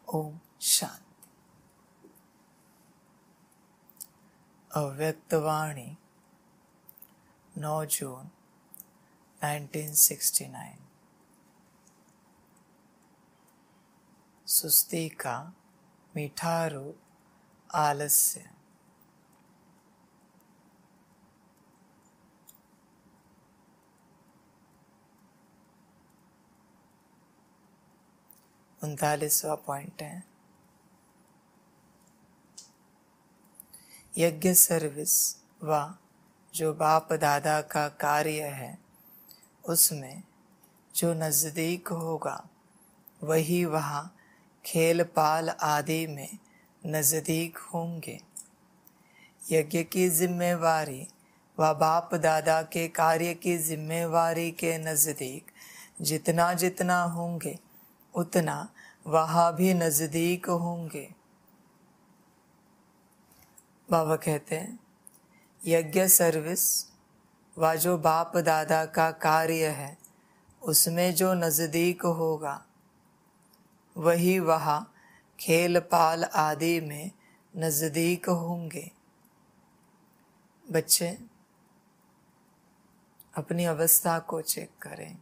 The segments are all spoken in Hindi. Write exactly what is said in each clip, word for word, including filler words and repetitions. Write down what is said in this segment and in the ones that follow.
ओम शांति। अव्यक्तवाणी नौ जून उन्नीस सौ उनहत्तर। सुस्ती का मीठा रूप आलस्य। उनतालीसवां पॉइंट है, यज्ञ सर्विस व जो बाप दादा का कार्य है उसमें जो नज़दीक होगा वही वहाँ खेल पाल आदि में नज़दीक होंगे। यज्ञ की जिम्मेवारी व बाप दादा के कार्य की जिम्मेवारी के नज़दीक जितना जितना होंगे उतना वहाँ भी नज़दीक होंगे। बाबा कहते हैं यज्ञ सर्विस व जो बाप दादा का कार्य है उसमें जो नज़दीक होगा वही वहाँ खेल पाल आदि में नज़दीक होंगे। बच्चे अपनी अवस्था को चेक करें।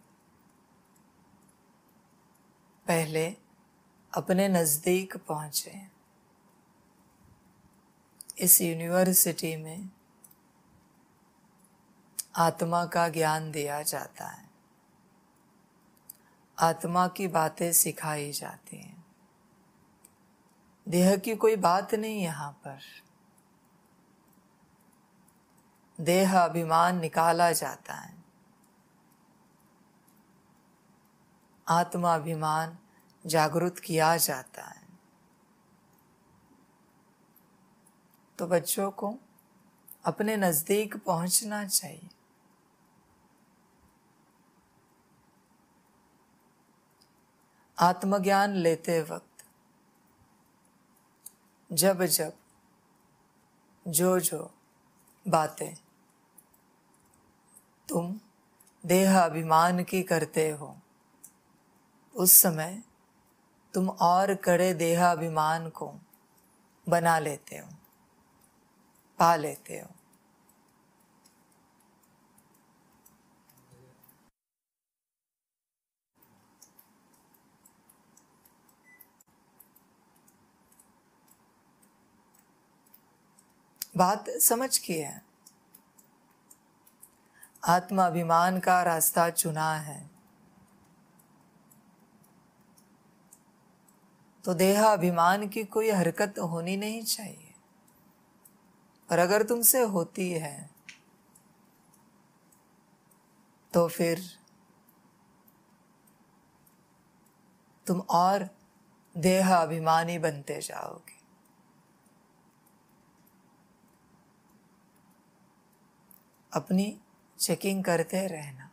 पहले अपने नज़दीक पहुँचे। इस यूनिवर्सिटी में आत्मा का ज्ञान दिया जाता है, आत्मा की बातें सिखाई जाती हैं। देह की कोई बात नहीं यहाँ पर। देह अभिमान निकाला जाता है, आत्मा अभिमान जागृत किया जाता है। तो बच्चों को अपने नज़दीक पहुंचना चाहिए। आत्मज्ञान लेते वक्त जब जब जो जो बातें तुम देह अभिमान की करते हो उस समय तुम और कड़े देह अभिमान को बना लेते हो, पा लेते हो। बात समझ की है। आत्मा अभिमान का रास्ता चुना है तो देह अभिमान की कोई हरकत होनी नहीं चाहिए, पर अगर तुमसे होती है तो फिर तुम और देह अभिमानी बनते जाओगे। अपनी चेकिंग करते रहना।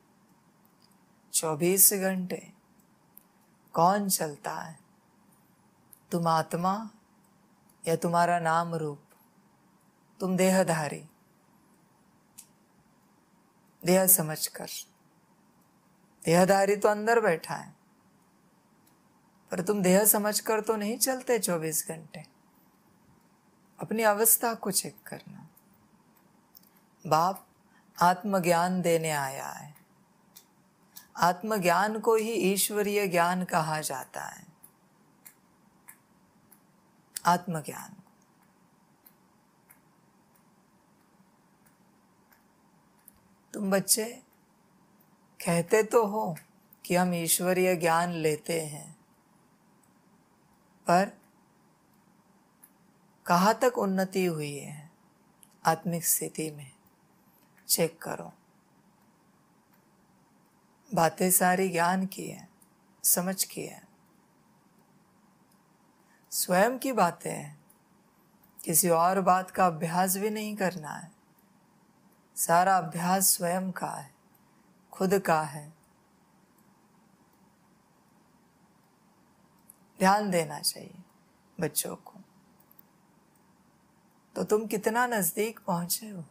चौबीस घंटे कौन चलता है, तुम आत्मा या तुम्हारा नाम रूप? तुम देहधारी। देह समझकर, देहधारी तो अंदर बैठा है पर तुम देह समझकर तो नहीं चलते चौबीस घंटे। अपनी अवस्था को चेक करना। बाप आत्मज्ञान देने आया है। आत्मज्ञान को ही ईश्वरीय ज्ञान कहा जाता है। आत्मज्ञान तुम बच्चे कहते तो हो कि हम ईश्वरीय ज्ञान लेते हैं, पर कहाँ तक उन्नति हुई है आत्मिक स्थिति में? चेक करो। बातें सारी ज्ञान की है, समझ की है, स्वयं की बातें हैं। किसी और बात का अभ्यास भी नहीं करना है। सारा अभ्यास स्वयं का है, खुद का है। ध्यान देना चाहिए बच्चों को। तो तुम कितना नजदीक पहुंचे हो।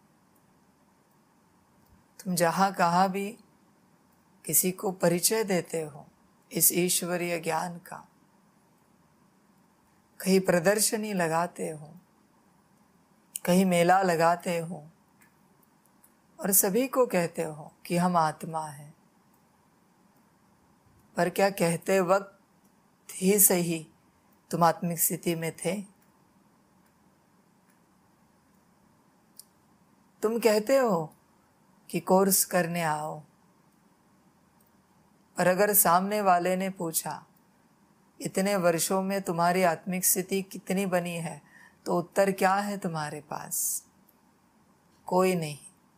तुम जहां कहाँ भी किसी को परिचय देते हो इस ईश्वरीय ज्ञान का, कहीं प्रदर्शनी लगाते हो, कहीं मेला लगाते हो और सभी को कहते हो कि हम आत्मा हैं, पर क्या कहते वक्त ही सही तुम आत्मिक स्थिति में थे? तुम कहते हो कि कोर्स करने आओ, पर अगर सामने वाले ने पूछा इतने वर्षों में तुम्हारी आत्मिक स्थिति कितनी बनी है, तो उत्तर क्या है तुम्हारे पास? कोई नहीं,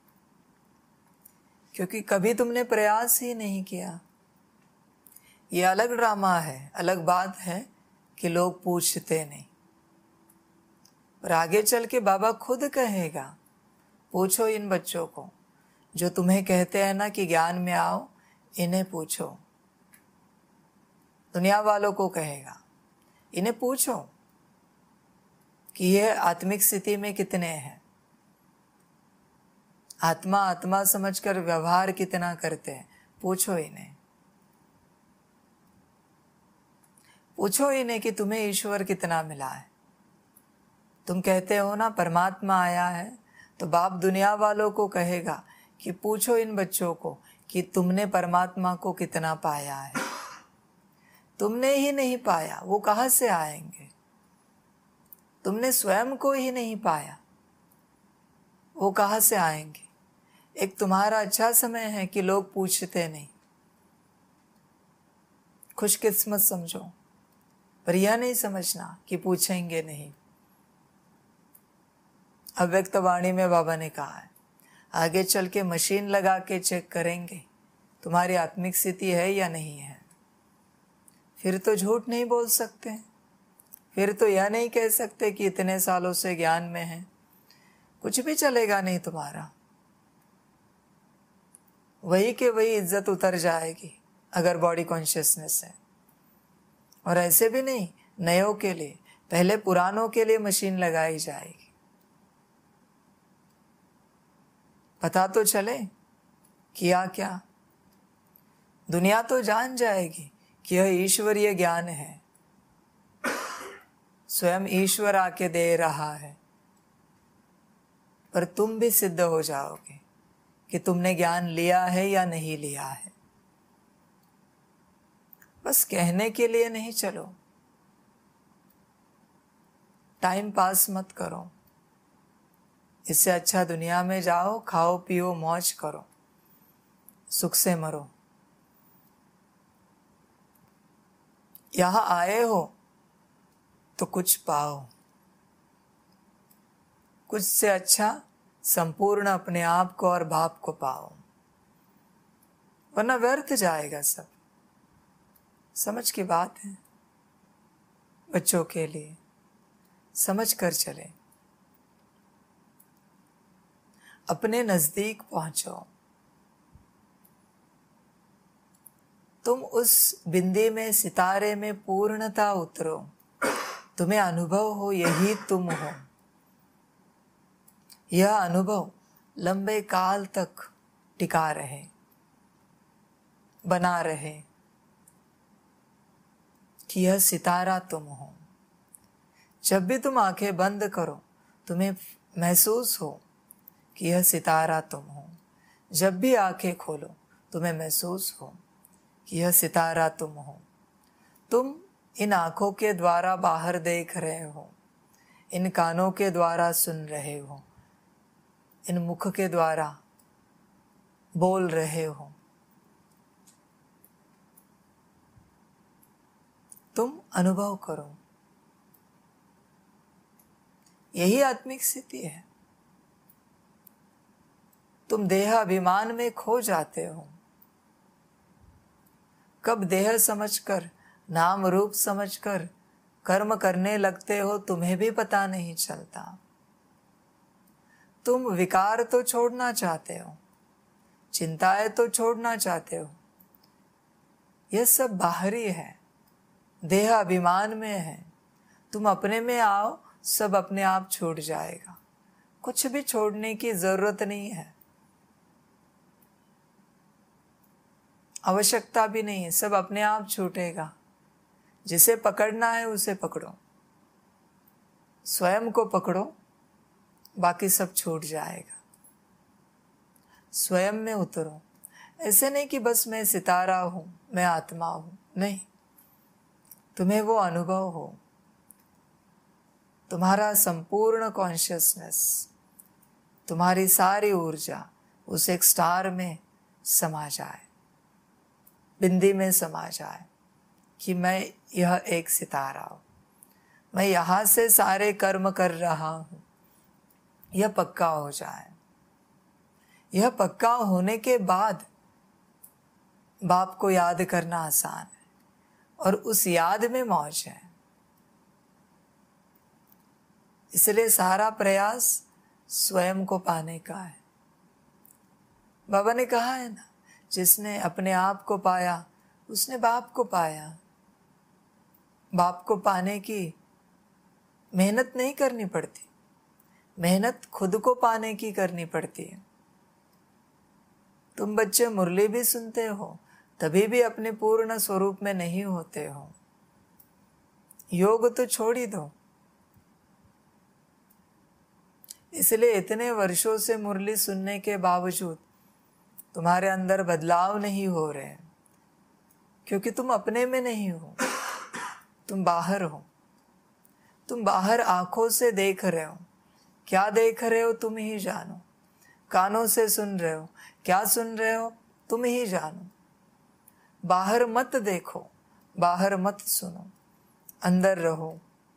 क्योंकि कभी तुमने प्रयास ही नहीं किया। ये अलग ड्रामा है, अलग बात है कि लोग पूछते नहीं, पर आगे चल के बाबा खुद कहेगा, पूछो इन बच्चों को जो तुम्हें कहते हैं ना कि ज्ञान में आओ, इन्हें पूछो। दुनिया वालों को कहेगा, इन्हें पूछो कि ये आत्मिक स्थिति में कितने हैं, आत्मा आत्मा समझकर व्यवहार कितना करते हैं, पूछो इन्हें। पूछो इन्हें कि तुम्हें ईश्वर कितना मिला है। तुम कहते हो ना परमात्मा आया है, तो बाप दुनिया वालों को कहेगा कि पूछो इन बच्चों को कि तुमने परमात्मा को कितना पाया है। तुमने ही नहीं पाया, वो कहाँ से आएंगे? तुमने स्वयं को ही नहीं पाया, वो कहाँ से आएंगे? एक तुम्हारा अच्छा समय है कि लोग पूछते नहीं, खुशकिस्मत समझो, पर यह नहीं समझना कि पूछेंगे नहीं। अव्यक्त वाणी में बाबा ने कहा है, आगे चल के मशीन लगा के चेक करेंगे तुम्हारी आत्मिक स्थिति है या नहीं है। फिर तो झूठ नहीं बोल सकते, फिर तो यह नहीं कह सकते कि इतने सालों से ज्ञान में है। कुछ भी चलेगा नहीं तुम्हारा, वही के वही इज्जत उतर जाएगी अगर बॉडी कॉन्शियसनेस है। और ऐसे भी नहीं, नयों के लिए, पहले पुरानों के लिए मशीन लगाई जाएगी। पता तो चले किया क्या, दुनिया तो जान जाएगी कि यह ईश्वरीय ज्ञान है, स्वयं ईश्वर आके दे रहा है। पर तुम भी सिद्ध हो जाओगे कि तुमने ज्ञान लिया है या नहीं लिया है। बस कहने के लिए नहीं चलो, टाइम पास मत करो। इससे अच्छा दुनिया में जाओ, खाओ पियो मौज करो, सुख से मरो। यहां आए हो तो कुछ पाओ, कुछ से अच्छा संपूर्ण अपने आप को और बाप को पाओ, वरना व्यर्थ जाएगा सब। समझ की बात है, बच्चों के लिए समझ कर चले। अपने नजदीक पहुंचो, तुम उस बिंदी में, सितारे में पूर्णता उतरो, तुम्हें अनुभव हो यही तुम हो। यह अनुभव लंबे काल तक टिका रहे, बना रहे कि यह सितारा तुम हो। जब भी तुम आंखें बंद करो, तुम्हें महसूस हो कि यह सितारा तुम हो। जब भी आंखें खोलो, तुम्हें महसूस हो कि यह सितारा तुम हो। तुम इन आंखों के द्वारा बाहर देख रहे हो, इन कानों के द्वारा सुन रहे हो, इन मुख के द्वारा बोल रहे हो। तुम अनुभव करो, यही आत्मिक स्थिति है। तुम देह अभिमान में खो जाते हो। कब देह समझकर, नाम रूप समझकर कर्म करने लगते हो, तुम्हें भी पता नहीं चलता। तुम विकार तो छोड़ना चाहते हो, चिंताएं तो छोड़ना चाहते हो, यह सब बाहरी है, देह अभिमान में है। तुम अपने में आओ, सब अपने आप छूट जाएगा। कुछ भी छोड़ने की जरूरत नहीं है, आवश्यकता भी नहीं है, सब अपने आप छूटेगा। जिसे पकड़ना है उसे पकड़ो, स्वयं को पकड़ो, बाकी सब छूट जाएगा। स्वयं में उतरो। ऐसे नहीं कि बस मैं सितारा हूं, मैं आत्मा हूं, नहीं, तुम्हें वो अनुभव हो, तुम्हारा संपूर्ण कॉन्शियसनेस, तुम्हारी सारी ऊर्जा उस एक स्टार में समा जाए, बिंदी में समा जाए कि मैं यह एक सितारा हूं, मैं यहां से सारे कर्म कर रहा हूं। यह पक्का हो जाए। यह पक्का होने के बाद बाप को याद करना आसान है और उस याद में मौज है। इसलिए सारा प्रयास स्वयं को पाने का है। बाबा ने कहा है ना, जिसने अपने आप को पाया उसने बाप को पाया। बाप को पाने की मेहनत नहीं करनी पड़ती, मेहनत खुद को पाने की करनी पड़ती है। तुम बच्चे मुरली भी सुनते हो, तभी भी अपने पूर्ण स्वरूप में नहीं होते हो। योग तो छोड़ ही दो। इसलिए इतने वर्षों से मुरली सुनने के बावजूद तुम्हारे अंदर बदलाव नहीं हो रहे हैं, क्योंकि तुम अपने में नहीं हो, तुम बाहर हो। तुम बाहर आंखों से देख रहे हो, क्या देख रहे हो तुम ही जानो। कानों से सुन रहे हो, क्या सुन रहे हो तुम ही जानो। बाहर मत देखो, बाहर मत सुनो, अंदर रहो।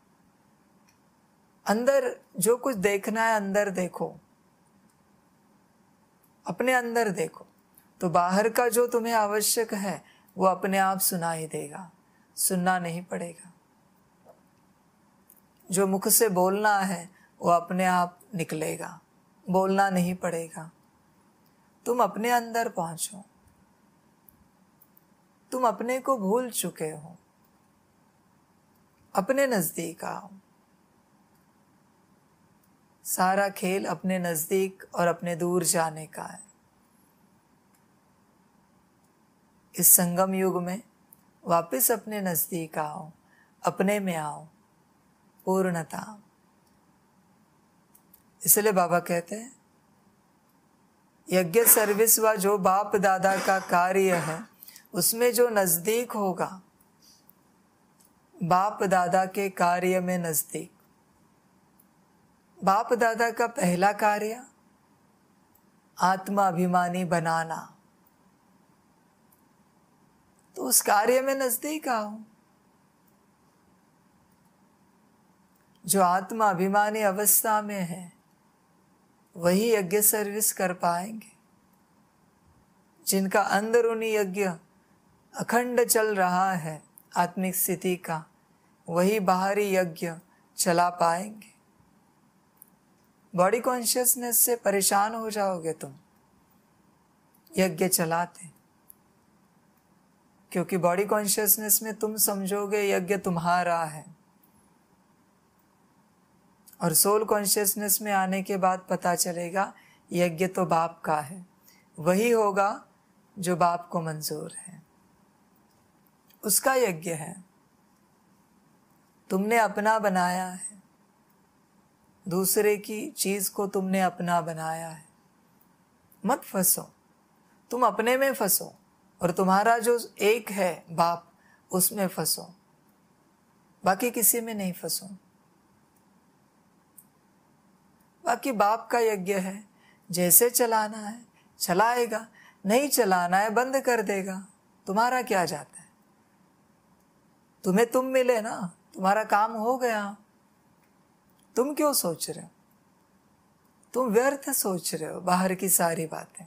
अंदर जो कुछ देखना है अंदर देखो, अपने अंदर देखो, तो बाहर का जो तुम्हें आवश्यक है वो अपने आप सुनाई देगा, सुनना नहीं पड़ेगा। जो मुख से बोलना है वो अपने आप निकलेगा, बोलना नहीं पड़ेगा। तुम अपने अंदर पहुंचो। तुम अपने को भूल चुके हो, अपने नजदीक आओ। सारा खेल अपने नजदीक और अपने दूर जाने का है। इस संगम युग में वापस अपने नजदीक आओ, अपने में आओ, पूर्णता। इसलिए बाबा कहते हैं यज्ञ सर्विस व जो बाप दादा का कार्य है उसमें जो नजदीक होगा, बाप दादा के कार्य में नजदीक। बाप दादा का पहला कार्य आत्मा अभिमानी बनाना, तो उस कार्य में नजदीक आओ। जो आत्मा अभिमानी अवस्था में है वही यज्ञ सर्विस कर पाएंगे। जिनका अंदरूनी यज्ञ अखंड चल रहा है आत्मिक स्थिति का, वही बाहरी यज्ञ चला पाएंगे। बॉडी कॉन्शियसनेस से परेशान हो जाओगे तुम यज्ञ चलाते, क्योंकि बॉडी कॉन्शियसनेस में तुम समझोगे यज्ञ तुम्हारा है, और सोल कॉन्शियसनेस में आने के बाद पता चलेगा यज्ञ तो बाप का है। वही होगा जो बाप को मंजूर है, उसका यज्ञ है। तुमने अपना बनाया है, दूसरे की चीज को तुमने अपना बनाया है। मत फंसो, तुम अपने में फंसो और तुम्हारा जो एक है बाप उसमें फंसो, बाकी किसी में नहीं फंसो। बाकी बाप का यज्ञ है, जैसे चलाना है चलाएगा, नहीं चलाना है बंद कर देगा। तुम्हारा क्या जाता है? तुम्हें तुम मिले ना, तुम्हारा काम हो गया। तुम क्यों सोच रहे हो? तुम व्यर्थ सोच रहे हो बाहर की सारी बातें।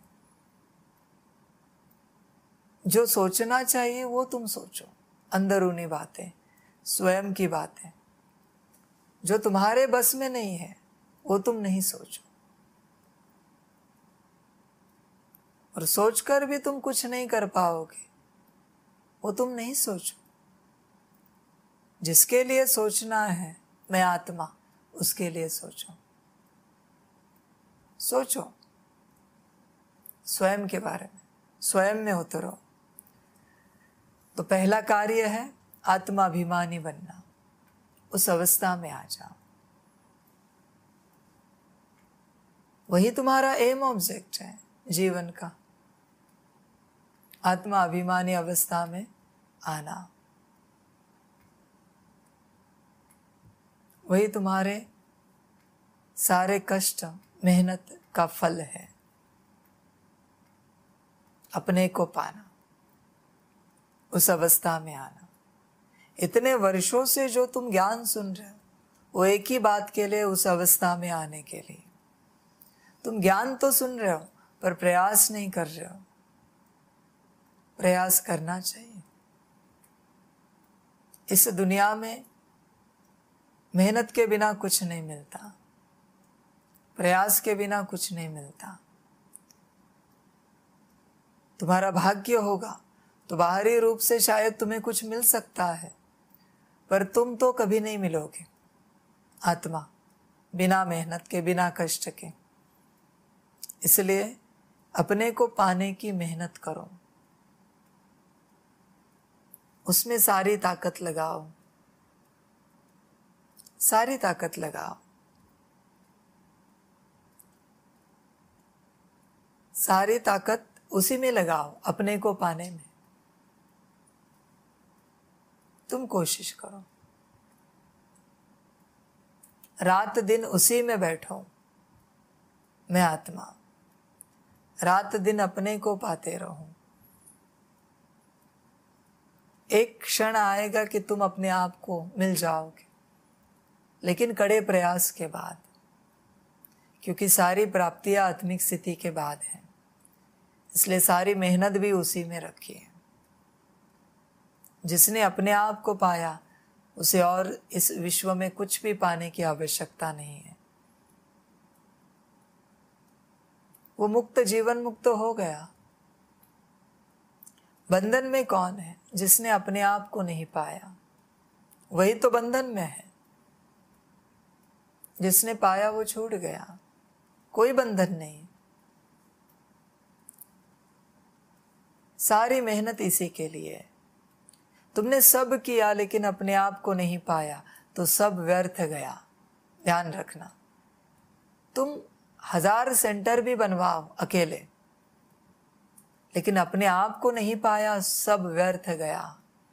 जो सोचना चाहिए वो तुम सोचो, अंदरूनी बातें, स्वयं की बातें। जो तुम्हारे बस में नहीं है वो तुम नहीं सोचो, और सोचकर भी तुम कुछ नहीं कर पाओगे, वो तुम नहीं सोचो। जिसके लिए सोचना है मैं आत्मा, उसके लिए सोचो। सोचो स्वयं के बारे में, स्वयं में उतरो। तो पहला कार्य है आत्माभिमानी बनना। उस अवस्था में आ जाओ। वही तुम्हारा एम ऑब्जेक्ट है जीवन का, आत्मा अभिमानी अवस्था में आना। वही तुम्हारे सारे कष्ट मेहनत का फल है, अपने को पाना, उस अवस्था में आना। इतने वर्षों से जो तुम ज्ञान सुन रहे हो वो एक ही बात के लिए, उस अवस्था में आने के लिए। तुम ज्ञान तो सुन रहे हो पर प्रयास नहीं कर रहे हो। प्रयास करना चाहिए। इस दुनिया में मेहनत के बिना कुछ नहीं मिलता, प्रयास के बिना कुछ नहीं मिलता। तुम्हारा भाग्य होगा तो बाहरी रूप से शायद तुम्हें कुछ मिल सकता है, पर तुम तो कभी नहीं मिलोगे आत्मा, बिना मेहनत के, बिना कष्ट के। इसलिए अपने को पाने की मेहनत करो, उसमें सारी ताकत लगाओ, सारी ताकत लगाओ। सारी ताकत उसी में लगाओ, अपने को पाने में। तुम कोशिश करो, रात दिन उसी में बैठो। मैं आत्मा, रात दिन अपने को पाते रहो। एक क्षण आएगा कि तुम अपने आप को मिल जाओगे, लेकिन कड़े प्रयास के बाद, क्योंकि सारी प्राप्तियां आत्मिक स्थिति के बाद हैं, इसलिए सारी मेहनत भी उसी में रखी है। जिसने अपने आप को पाया उसे और इस विश्व में कुछ भी पाने की आवश्यकता नहीं है। वो मुक्त, जीवन मुक्त हो गया। बंधन में कौन है? जिसने अपने आप को नहीं पाया, वही तो बंधन में है। जिसने पाया वो छूट गया, कोई बंधन नहीं। सारी मेहनत इसी के लिए है। तुमने सब किया लेकिन अपने आप को नहीं पाया तो सब व्यर्थ गया। ध्यान रखना। तुम हजार सेंटर भी बनवाओ अकेले, लेकिन अपने आप को नहीं पाया, सब व्यर्थ गया।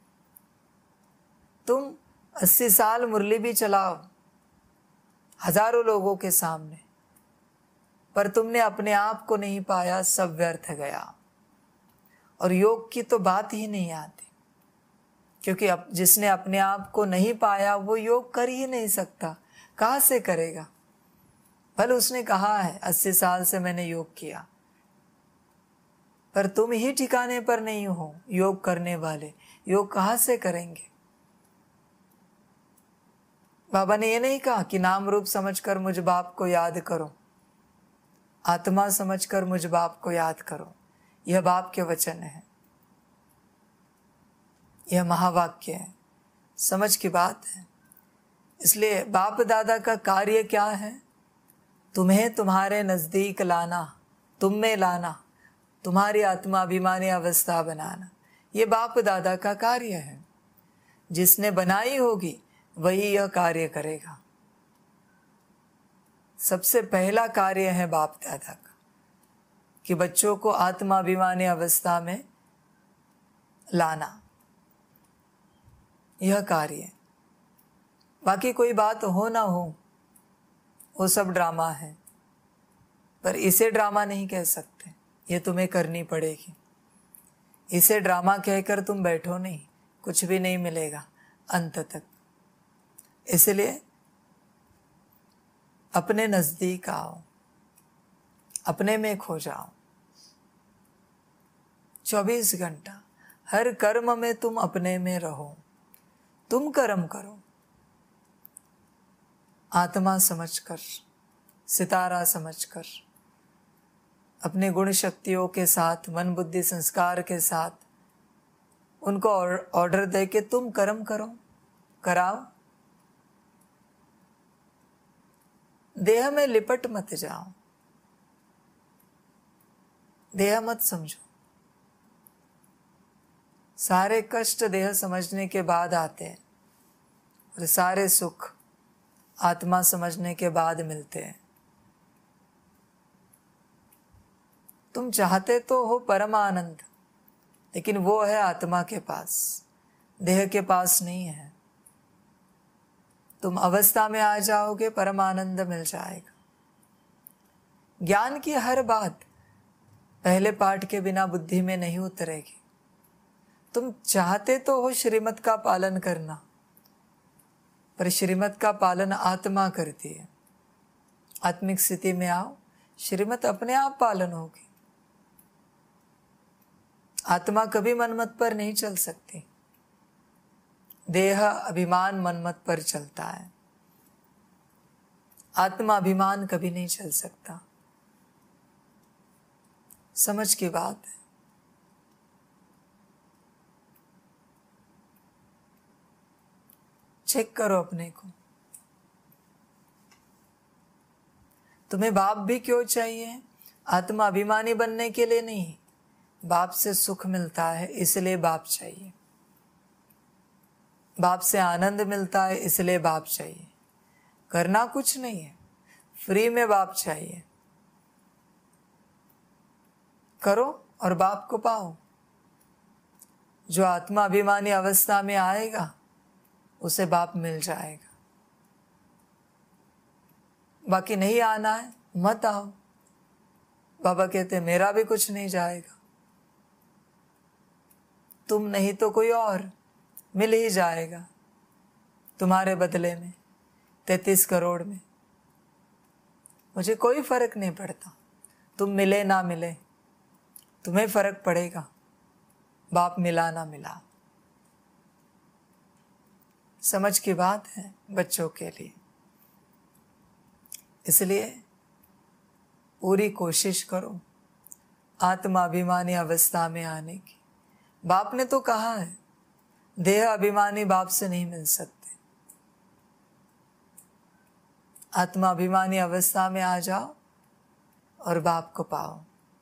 तुम अस्सी साल मुरली भी चलाओ हजारों लोगों के सामने, पर तुमने अपने आप को नहीं पाया, सब व्यर्थ गया। और योग की तो बात ही नहीं आती, क्योंकि अब जिसने अपने आप को नहीं पाया वो योग कर ही नहीं सकता। कहाँ से करेगा? भले उसने कहा है अस्सी साल से मैंने योग किया, पर तुम ही ठिकाने पर नहीं हो योग करने वाले। योग कहाँ से करेंगे? बाबा ने ये नहीं कहा कि नाम रूप समझकर मुझ बाप को याद करो, आत्मा समझकर मुझ बाप को याद करो। यह बाप के वचन है, यह महावाक्य है, समझ की बात है। इसलिए बाप दादा का कार्य क्या है? तुम्हें तुम्हारे नजदीक लाना, तुम में लाना, तुम्हारी आत्मा अभिमानी अवस्था बनाना। ये बाप दादा का कार्य है। जिसने बनाई होगी वही यह कार्य करेगा। सबसे पहला कार्य है बाप दादा का कि बच्चों को आत्मा अभिमानी अवस्था में लाना। यह कार्य, बाकी कोई बात हो ना हो वो सब ड्रामा है, पर इसे ड्रामा नहीं कह सकते। ये तुम्हें करनी पड़ेगी। इसे ड्रामा कहकर तुम बैठो नहीं, कुछ भी नहीं मिलेगा अंत तक। इसलिए अपने नजदीक आओ, अपने में खो जाओ। चौबीस घंटा हर कर्म में तुम अपने में रहो। तुम कर्म करो आत्मा समझकर, सितारा समझकर, अपने गुण शक्तियों के साथ, मन बुद्धि संस्कार के साथ उनको ऑर्डर दे के तुम कर्म करो, कराओ। देह में लिपट मत जाओ, देह मत समझो। सारे कष्ट देह समझने के बाद आते हैं और सारे सुख आत्मा समझने के बाद मिलते हैं। तुम चाहते तो हो परम आनंद, लेकिन वो है आत्मा के पास, देह के पास नहीं है। तुम अवस्था में आ जाओगे, परम आनंद मिल जाएगा। ज्ञान की हर बात पहले पाठ के बिना बुद्धि में नहीं उतरेगी। तुम चाहते तो हो श्रीमत का पालन करना, पर श्रीमत का पालन आत्मा करती है। आत्मिक स्थिति में आओ, श्रीमत अपने आप पालन होगी। आत्मा कभी मनमत पर नहीं चल सकती, देह अभिमान मनमत पर चलता है। आत्मा अभिमान कभी नहीं चल सकता। समझ की बात है। चेक करो अपने को। तुम्हें बाप भी क्यों चाहिए? आत्मा अभिमानी बनने के लिए नहीं, बाप से सुख मिलता है इसलिए बाप चाहिए। बाप से आनंद मिलता है इसलिए बाप चाहिए। करना कुछ नहीं है, फ्री में बाप चाहिए। करो और बाप को पाओ। जो आत्मा अभिमानी अवस्था में आएगा उसे बाप मिल जाएगा। बाकी नहीं आना है मत आओ। बाबा कहते मेरा भी कुछ नहीं जाएगा। तुम नहीं तो कोई और मिल ही जाएगा तुम्हारे बदले में, तैतीस करोड़ में। मुझे कोई फर्क नहीं पड़ता, तुम मिले ना मिले, तुम्हें फर्क पड़ेगा बाप मिला ना मिला। समझ की बात है बच्चों के लिए। इसलिए पूरी कोशिश करो आत्मा अभिमानी अवस्था में आने की। बाप ने तो कहा है देह अभिमानी बाप से नहीं मिल सकते। आत्मा अभिमानी अवस्था में आ जाओ और बाप को पाओ।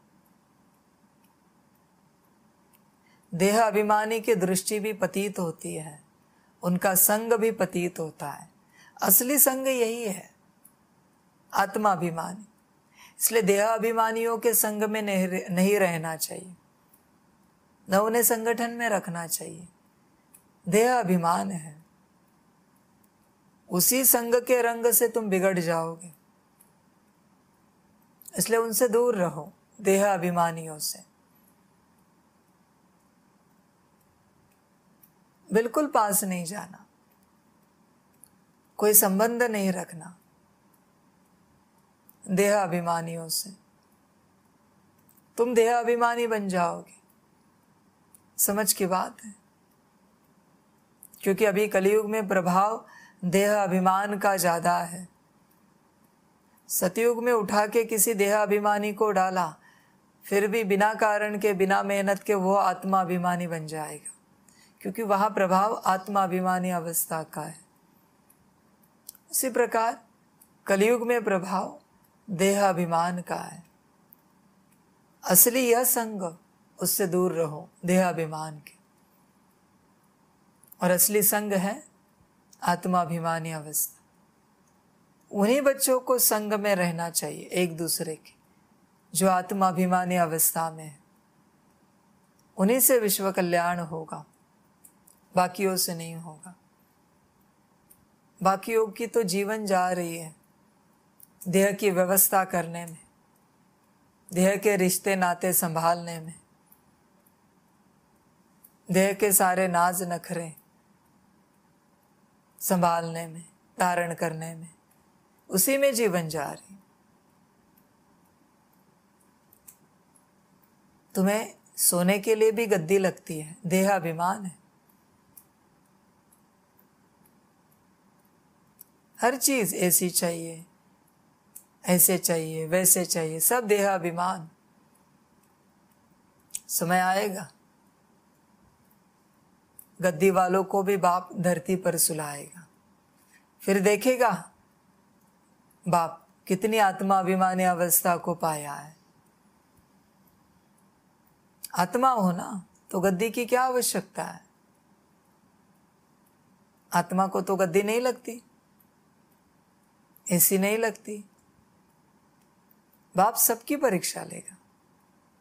देह अभिमानी की दृष्टि भी पतित होती है, उनका संग भी पतित होता है। असली संग यही है, आत्मा अभिमानी। इसलिए देह अभिमानियों के संग में नहीं रहना चाहिए, न उन्हें संगठन में रखना चाहिए। देह अभिमान है, उसी संग के रंग से तुम बिगड़ जाओगे। इसलिए उनसे दूर रहो, देह अभिमानियों से। बिल्कुल पास नहीं जाना, कोई संबंध नहीं रखना देह अभिमानियों से। तुम देह अभिमानी बन जाओगे। समझ की बात है। क्योंकि अभी कलयुग में प्रभाव देह अभिमान का ज्यादा है। सतयुग में उठा के किसी देह अभिमानी को डाला, फिर भी बिना कारण के, बिना मेहनत के वो आत्मा अभिमानी बन जाएगा, क्योंकि वहां प्रभाव आत्मा अभिमानी अवस्था का है। उसी प्रकार कलयुग में प्रभाव देह अभिमान का है। असली यह संग, उससे दूर रहो देह अभिमान के। और असली संग है आत्मा अभिमानी अवस्था। उन्हीं बच्चों को संग में रहना चाहिए, एक दूसरे के, जो आत्मा अभिमानी अवस्था में है। उन्हीं से विश्व कल्याण होगा, बाकियों से नहीं होगा। बाकियों की तो जीवन जा रही है देह की व्यवस्था करने में, देह के रिश्ते नाते संभालने में, देह के सारे नाज नखरे संभालने में, धारण करने में, उसी में जीवन जा रही। तुम्हें सोने के लिए भी गद्दी लगती है, देह अभिमान है। हर चीज ऐसी चाहिए, ऐसे चाहिए, वैसे चाहिए, सब देह अभिमान। समय आएगा गद्दी वालों को भी बाप धरती पर सुलाएगा। फिर देखेगा बाप कितनी आत्मा अभिमानी अवस्था को पाया है। आत्मा होना तो गद्दी की क्या आवश्यकता है? आत्मा को तो गद्दी नहीं लगती, ऐसी नहीं लगती। बाप सबकी परीक्षा लेगा।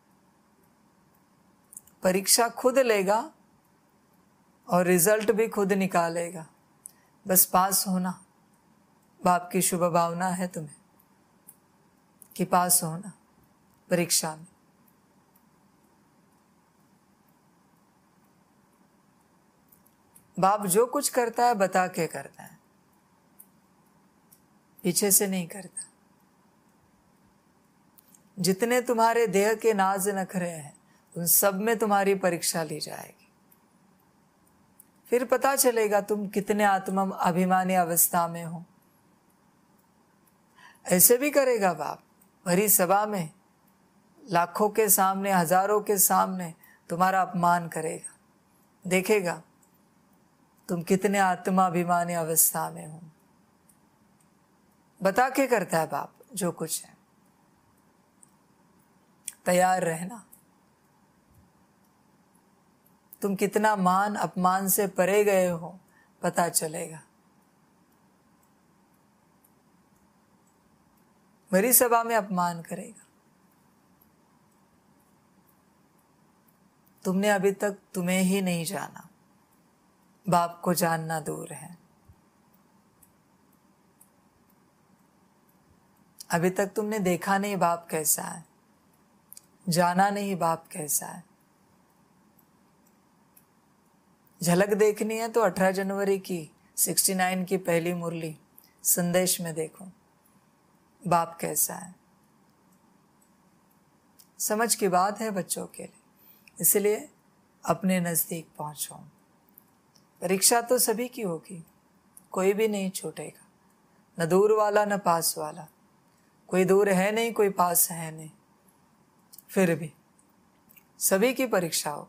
परीक्षा खुद लेगा और रिजल्ट भी खुद निकालेगा। बस पास होना, बाप की शुभ भावना है तुम्हें कि पास होना परीक्षा में। बाप जो कुछ करता है बता के करता है, पीछे से नहीं करता। जितने तुम्हारे देह के नाज नखरे हैं उन सब में तुम्हारी परीक्षा ली जाएगी। फिर पता चलेगा तुम कितने आत्म अभिमानी अवस्था में हो। ऐसे भी करेगा बाप, भरी सभा में लाखों के सामने, हजारों के सामने तुम्हारा अपमान करेगा, देखेगा तुम कितने आत्माभिमानी अवस्था में हो। बता के करता है बाप जो कुछ है। तैयार रहना, तुम कितना मान अपमान से परे गए हो पता चलेगा। भरी सभा में अपमान करेगा। तुमने अभी तक तुम्हें ही नहीं जाना, बाप को जानना दूर है। अभी तक तुमने देखा नहीं बाप कैसा है, जाना नहीं बाप कैसा है। झलक देखनी है तो अठारह जनवरी की उनहत्तर की पहली मुरली संदेश में देखो बाप कैसा है। समझ की बात है बच्चों के लिए, इसलिए अपने नजदीक पहुंचो। परीक्षा तो सभी की होगी, कोई भी नहीं छूटेगा, न दूर वाला न पास वाला। कोई दूर है नहीं, कोई पास है नहीं, फिर भी सभी की परीक्षा होगी।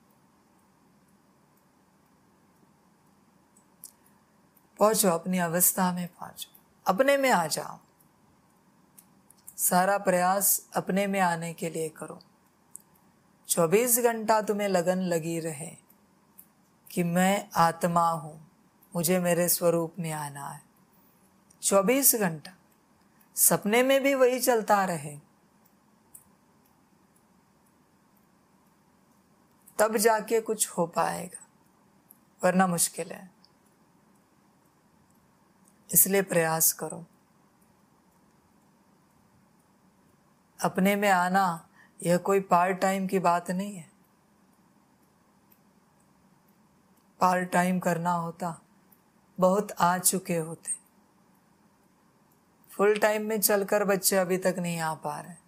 पहुंचो, अपनी अवस्था में पहुंचो, अपने में आ जाओ। सारा प्रयास अपने में आने के लिए करो। चौबीस घंटा तुम्हें लगन लगी रहे कि मैं आत्मा हूं, मुझे मेरे स्वरूप में आना है। चौबीस घंटा सपने में भी वही चलता रहे, तब जाके कुछ हो पाएगा, वरना मुश्किल है। इसलिए प्रयास करो। अपने में आना यह कोई पार्ट टाइम की बात नहीं है। पार्ट टाइम करना होता बहुत आ चुके होते। फुल टाइम में चलकर बच्चे अभी तक नहीं आ पा रहे।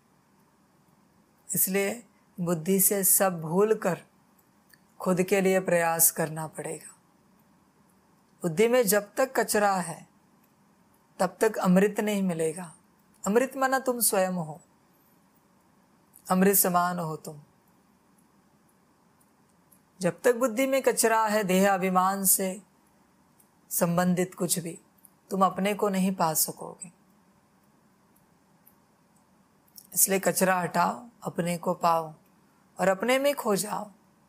इसलिए बुद्धि से सब भूल कर खुद के लिए प्रयास करना पड़ेगा। बुद्धि में जब तक कचरा है तब तक अमृत नहीं मिलेगा। अमृत माना तुम स्वयं हो, अमृत समान हो तुम। जब तक बुद्धि में कचरा है, देह अभिमान से संबंधित कुछ भी, तुम अपने को नहीं पा सकोगे। इसलिए कचरा हटाओ, अपने को पाओ और अपने में खो जाओ।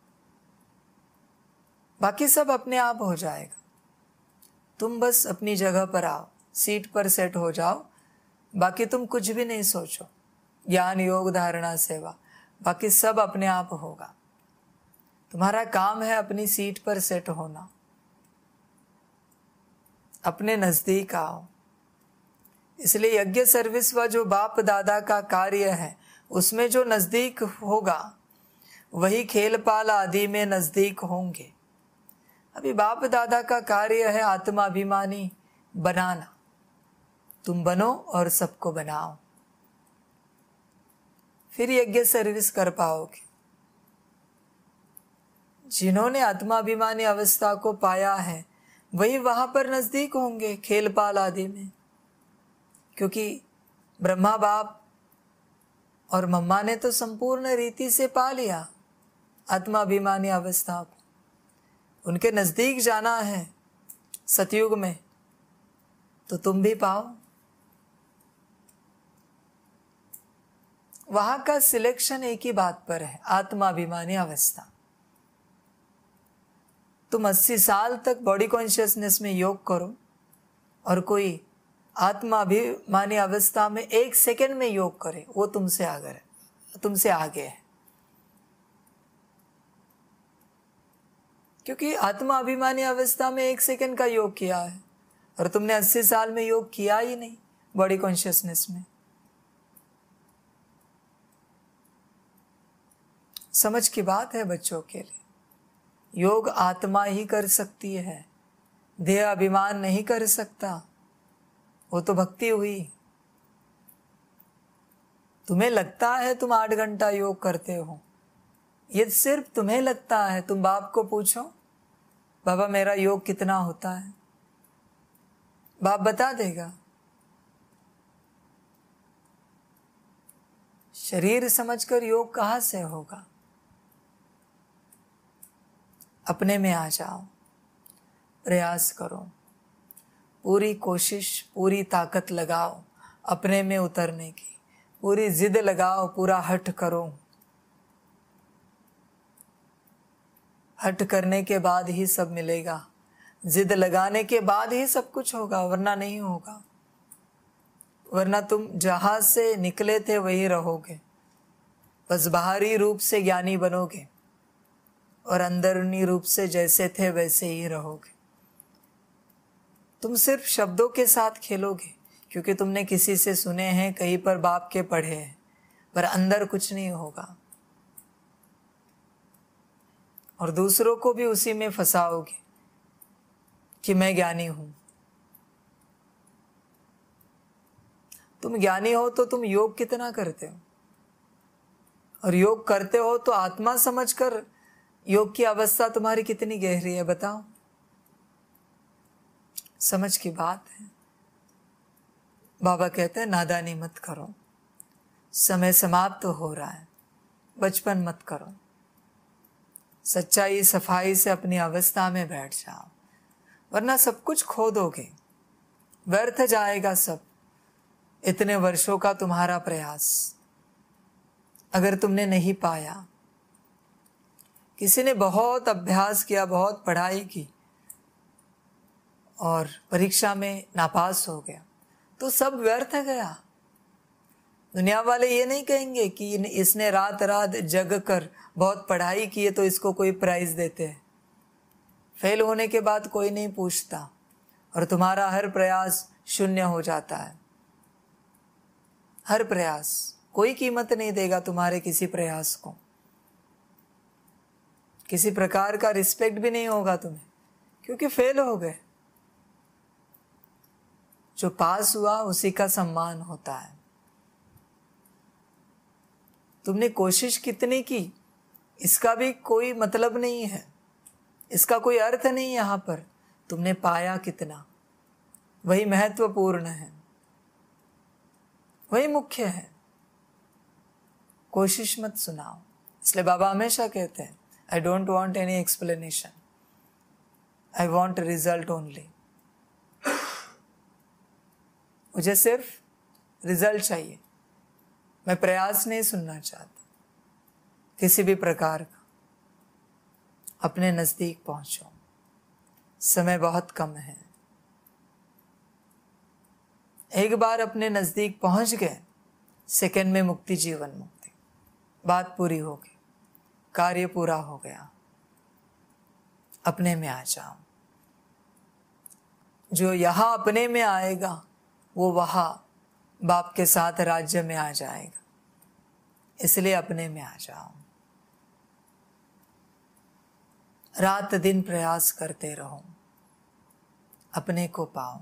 बाकी सब अपने आप हो जाएगा। तुम बस अपनी जगह पर आओ, सीट पर सेट हो जाओ। बाकी तुम कुछ भी नहीं सोचो। ज्ञान, योग, धारणा, सेवा, बाकी सब अपने आप होगा। तुम्हारा काम है अपनी सीट पर सेट होना। अपने नजदीक आओ। इसलिए यज्ञ सर्विस व जो बाप दादा का कार्य है उसमें जो नजदीक होगा वही खेलपाल आदि में नजदीक होंगे। अभी बाप दादा का कार्य है आत्माभिमानी बनाना। तुम बनो और सबको बनाओ, फिर यज्ञ सर्विस कर पाओगे। जिन्होंने आत्माभिमानी अवस्था को पाया है वही वहां पर नजदीक होंगे खेलपाल आदि में। क्योंकि ब्रह्मा बाप और मम्मा ने तो संपूर्ण रीति से पा लिया आत्माभिमानी अवस्था को। उनके नजदीक जाना है सतयुग में, तो तुम भी पाओ। वहां का सिलेक्शन एक ही बात पर है, आत्माभिमानी अवस्था। तुम अस्सी साल तक बॉडी कॉन्शियसनेस में योग करो और कोई आत्माभिमानी अवस्था में एक सेकंड में योग करे, वो तुमसे आगे है, तुमसे आगे है। क्योंकि आत्मा अभिमानी अवस्था में एक सेकंड का योग किया है और तुमने अस्सी साल में योग किया ही नहीं बॉडी कॉन्शियसनेस में। समझ की बात है बच्चों के लिए। योग आत्मा ही कर सकती है, देह अभिमान नहीं कर सकता। वो तो भक्ति हुई। तुम्हें लगता है तुम आठ घंटा योग करते हो, ये सिर्फ तुम्हें लगता है। तुम बाप को पूछो, बाबा मेरा योग कितना होता है, बाप बता देगा। शरीर समझकर योग कहाँ से होगा। अपने में आ जाओ, प्रयास करो, पूरी कोशिश पूरी ताकत लगाओ अपने में उतरने की, पूरी जिद लगाओ, पूरा हट करो। हट करने के बाद ही सब मिलेगा, जिद लगाने के बाद ही सब कुछ होगा, वरना नहीं होगा। वरना तुम जहां से निकले थे वही रहोगे, बस बाहरी रूप से ज्ञानी बनोगे और अंदरूनी रूप से जैसे थे वैसे ही रहोगे। तुम सिर्फ शब्दों के साथ खेलोगे क्योंकि तुमने किसी से सुने हैं, कहीं पर बाप के पढ़े हैं, पर अंदर कुछ नहीं होगा और दूसरों को भी उसी में फंसाओगे कि मैं ज्ञानी हूं। तुम ज्ञानी हो तो तुम योग कितना करते हो, और योग करते हो तो आत्मा समझकर योग की अवस्था तुम्हारी कितनी गहरी है बताओ। समझ की बात है। बाबा कहते हैं नादानी मत करो, समय समाप्त तो हो रहा है, बचपन मत करो। सच्चाई सफाई से अपनी अवस्था में बैठ जाओ, वरना सब कुछ खो दोगे, व्यर्थ जाएगा सब। इतने वर्षों का तुम्हारा प्रयास अगर तुमने नहीं पाया, किसी ने बहुत अभ्यास किया, बहुत पढ़ाई की और परीक्षा में नापास हो गया, तो सब व्यर्थ गया। दुनिया वाले ये नहीं कहेंगे कि इसने रात रात जग कर बहुत पढ़ाई की है तो इसको कोई प्राइज देते हैं। फेल होने के बाद कोई नहीं पूछता और तुम्हारा हर प्रयास शून्य हो जाता है। हर प्रयास, कोई कीमत नहीं देगा तुम्हारे किसी प्रयास को, किसी प्रकार का रिस्पेक्ट भी नहीं होगा तुम्हें, क्योंकि फेल हो गए। जो पास हुआ उसी का सम्मान होता है। तुमने कोशिश कितनी की इसका भी कोई मतलब नहीं है, इसका कोई अर्थ नहीं। यहां पर तुमने पाया कितना, वही महत्वपूर्ण है, वही मुख्य है। कोशिश मत सुनाओ। इसलिए बाबा हमेशा कहते हैं, I don't want any explanation, I want result only. मुझे सिर्फ रिजल्ट चाहिए, मैं प्रयास नहीं सुनना चाहता किसी भी प्रकार का। अपने नजदीक पहुंचो, समय बहुत कम है। एक बार अपने नजदीक पहुंच गए, सेकंड में मुक्ति, जीवन मुक्ति, बात पूरी हो गई, कार्य पूरा हो गया। अपने में आ जाओ। जो यहां अपने में आएगा वो वहां बाप के साथ राज्य में आ जाएगा। इसलिए अपने में आ जाओ। रात दिन प्रयास करते रहो, अपने को पाओ।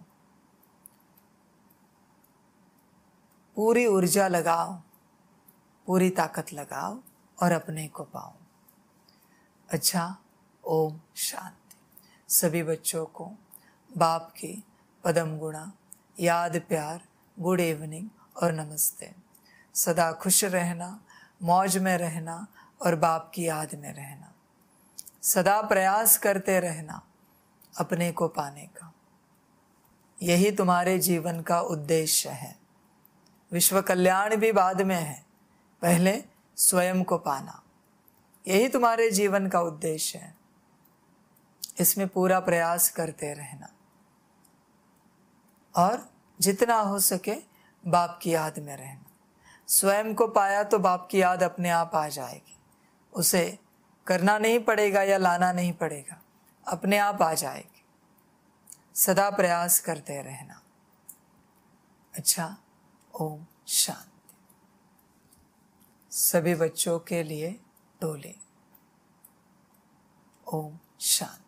पूरी ऊर्जा लगाओ, पूरी ताकत लगाओ और अपने को पाओ। अच्छा, ओम शांति। सभी बच्चों को बाप की पदम गुणा, याद, प्यार, गुड इवनिंग और नमस्ते। सदा खुश रहना, मौज में रहना और बाप की याद में रहना। सदा प्रयास करते रहना अपने को पाने का। यही तुम्हारे जीवन का उद्देश्य है। विश्व कल्याण भी बाद में है, पहले स्वयं को पाना। यही तुम्हारे जीवन का उद्देश्य है। इसमें पूरा प्रयास करते रहना और जितना हो सके बाप की याद में रहना। स्वयं को पाया तो बाप की याद अपने आप आ जाएगी। उसे करना नहीं पड़ेगा या लाना नहीं पड़ेगा, अपने आप आ जाएगी। सदा प्रयास करते रहना। अच्छा, ओम शांति। सभी बच्चों के लिए डोले। ओम शांति।